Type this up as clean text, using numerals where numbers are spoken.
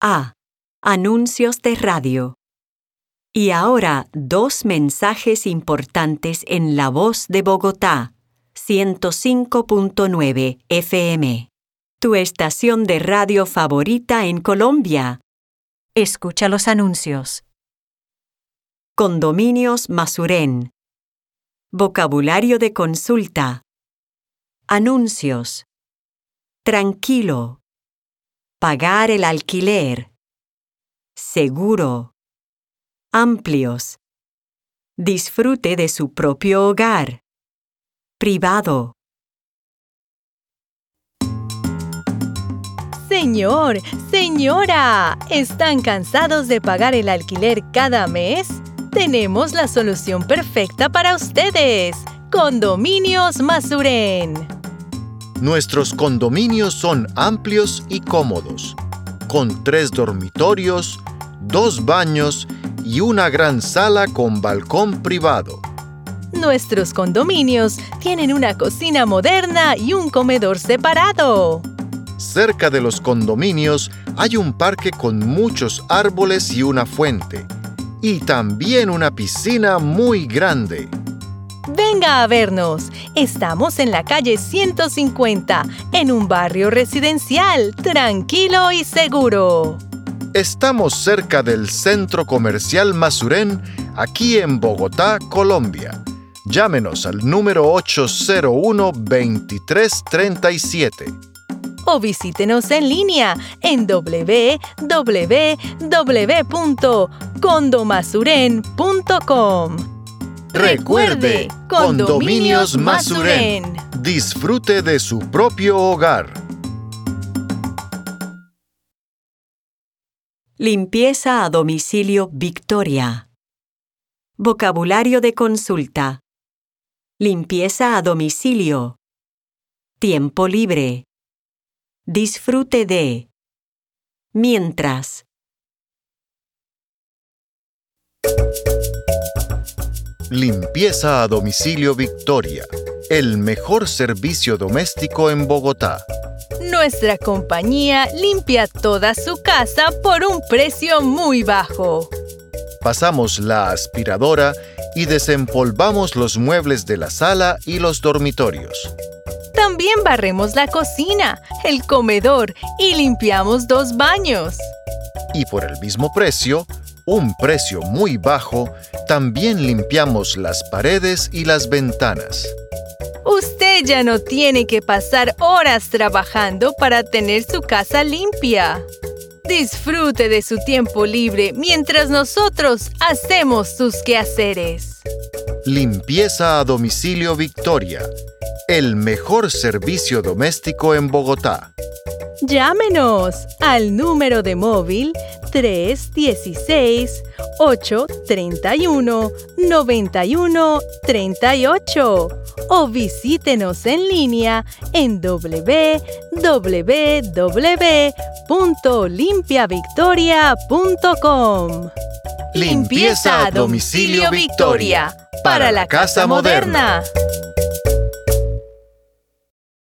A. Anuncios de radio. Y ahora 2 mensajes importantes en La Voz de Bogotá, 105.9 FM. Tu estación de radio favorita en Colombia. Escucha los anuncios. Condominios Masurén. Vocabulario de consulta. Anuncios. Tranquilo. Pagar el alquiler. Seguro. Amplios. Disfrute de su propio hogar. Privado. Señor, señora, ¿están cansados de pagar el alquiler cada mes? Tenemos la solución perfecta para ustedes. Condominios Masurén. Nuestros condominios son amplios y cómodos, con 3 dormitorios, 2 baños y una gran sala con balcón privado. Nuestros condominios tienen una cocina moderna y un comedor separado. Cerca de los condominios hay un parque con muchos árboles y una fuente, y también una piscina muy grande. Venga a vernos. Estamos en la calle 150, en un barrio residencial, tranquilo y seguro. Estamos cerca del Centro Comercial Masurén, aquí en Bogotá, Colombia. Llámenos al número 801-2337. O visítenos en línea en www.condomasuren.com. Recuerde, Condominios Masurén. Disfrute de su propio hogar. Limpieza a domicilio Victoria. Vocabulario de consulta. Limpieza a domicilio. Tiempo libre. Disfrute de. Mientras. Limpieza a domicilio Victoria, el mejor servicio doméstico en Bogotá. Nuestra compañía limpia toda su casa por un precio muy bajo. Pasamos la aspiradora y desempolvamos los muebles de la sala y los dormitorios. También barremos la cocina, el comedor y limpiamos 2 baños. Y por el mismo precio, un precio muy bajo, también limpiamos las paredes y las ventanas. Usted ya no tiene que pasar horas trabajando para tener su casa limpia. Disfrute de su tiempo libre mientras nosotros hacemos sus quehaceres. Limpieza a domicilio Victoria, el mejor servicio doméstico en Bogotá. Llámenos al número de móvil 316-831-9138 o visítenos en línea en www.limpiavictoria.com. Limpieza a domicilio Victoria, para la casa moderna.